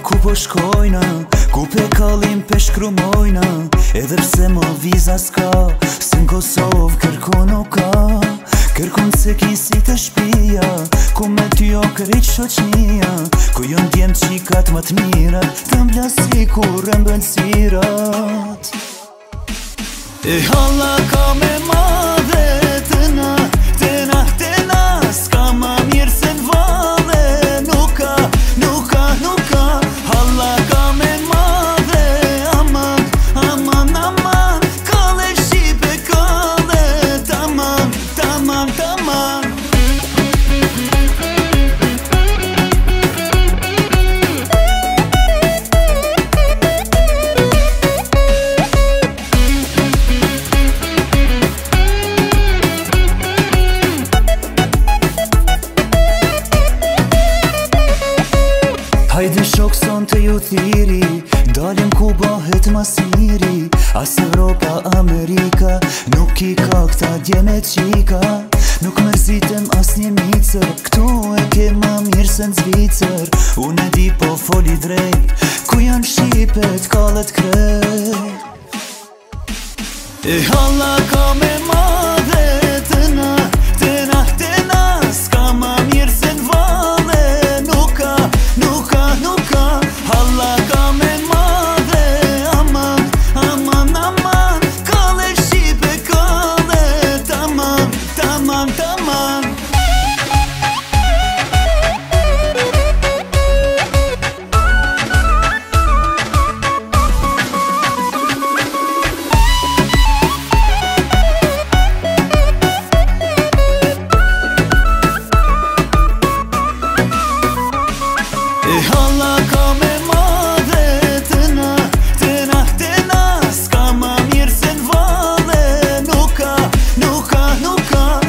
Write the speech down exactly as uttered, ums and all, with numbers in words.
ku po shkojna, ku pe kallim pe shkrumojna. Edhe pse më viza s'ka, se n'Kosovë kërku nuk ka. Kërkun se kisi të shpia, ku me ty o kërit shoqnia, ku jon djem qikat më t'mirat, të mblasi ku rëmbën sirat. E halla ka me madhe, tëna, tëna, tëna, s'ka ma mirë se n'vale. Nuk ka, nuk ka, nuk ka, halla ka me madhe. Aman, aman, aman, kalle shqipe kalle. Taman, taman, taman. Hajde shok son të ju thiri, dalim ku bahet mas miri. As Europa, Amerika, nuk i ka këta djeme qika. Nuk mërzitem as një micër, këtu e ke ma mirë se n'Zvicër. Unë e di po foli drejt, ku janë Shqipet, kallet krejt. E halla ka me madhe, tëna, tëna, tëna, s'ka ma mirë se n'vale. Nuk ka, nuk ka, nuk ka, halla ka me madhe. Aman, aman, aman, kalle shqipe kalle. Taman, taman, taman. E halla ka me madhe, tëna, tëna, tëna, s'ka ma mirë se n'vale. Nuk ka, nuk ka, nuk ka.